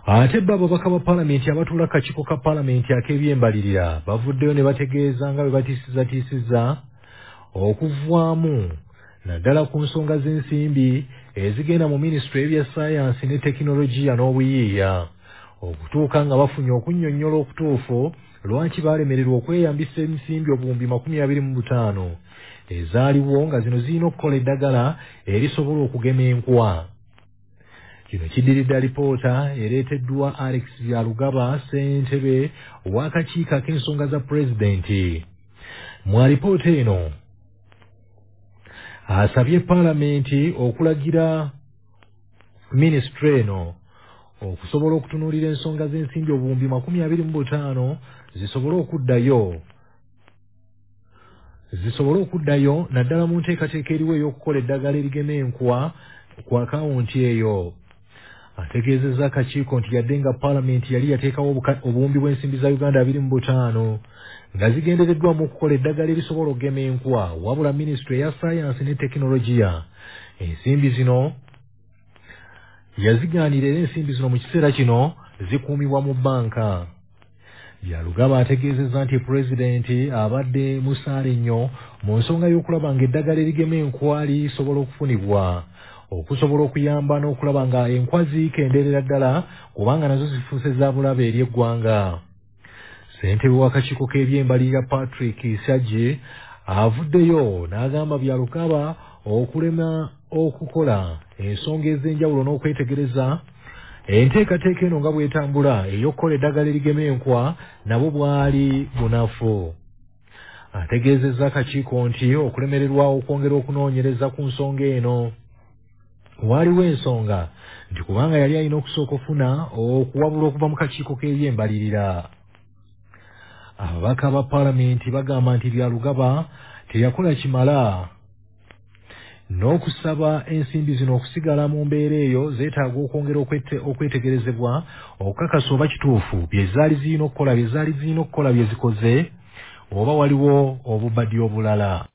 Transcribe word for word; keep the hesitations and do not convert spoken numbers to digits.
ate babo bakaba parliament abatula kachiko ka parliament akebyembalirira bavuddeyo ne bategeeza nga bwe batisiza okuvaamu naddala ku nsonga z'ensimbi ezigenda mu ministry ebya science ne technology n'obuyiiya okutuuka nga bafunye okunnyonnyola okutuufu lwaki baalemererwa okweyambisa ensimbi obuwumbi makumi abiri mu butaano ezaaliwo nga zino zirina okukola eddagala erisobola okugema enkwa. Kino kiddiridde alipoota ereeteddwa Alex Byalugaba ssentebe w'akakiiko ak'ensonga za pulezidenti. Mu alipoota eno asabye paalamenti okulagira minisitule eno okusobola okutunuulira ensonga z'ensimbi obuwumbi makumi abiri mu butaano zisobole okuddayo zisobole okuddayo naddala mu nteekateeka eriwo ey'okukola eddagala erigema enkwa ku akawunti eyo. Ategeezezza akakiiko nti yadde nga paalamenti yali yateekawo obuwumbi bw'ensimbi za Uganda abiri mu butaano nga zigendereddwamu okukola eddagala erisobola okugema enkwa, wabula minisitule eya sayansi ne tekinologiya ensimbi zino yazigaanira era ensimbi zino mu kiseera kino zikuumibwa mu bbanka. Byalugaba ategeezezza nti pulezidenti abadde musaale nnyo mu nsonga y'okulaba nga eddagala erigema enkwa lisobola okufunibwa okusobola okuyamba n'okulaba nga enkwa zikendeerera ddala kubanga nazo zifuuse za bulabe eri eggwanga. Ssentebe w'akakiiko k'ebyembalirira Patrick Sagye avuddeyo n'agamba Byalugaba okulema okukola ensonga ez'enjawulo n'okwetegereza enteekateeka eno nga bw'etambula ey'okukola eddagala erigema enkwa nabo bwali bunafu. Ategeezezza akakiiko nti okulemererwa okwongera okunoonyereza ku nsonga eno waaliwo ensonga nti kubanga yali alina okusooka ofuna okuwabula okuva mu kakiiko k'ebyembalirira. Ababaka ba paalamenti bagamba nti Byalugaba teyakola kimala n'okusaba ensimbi zino okusigala mu mbeera eyo zeetaaga okwongera okwetegerezebwa okukakasa oba kituufu bye zaali zirina okukola bye zaali zirina okukola bye zikoze oba waliwo obubadde obulala.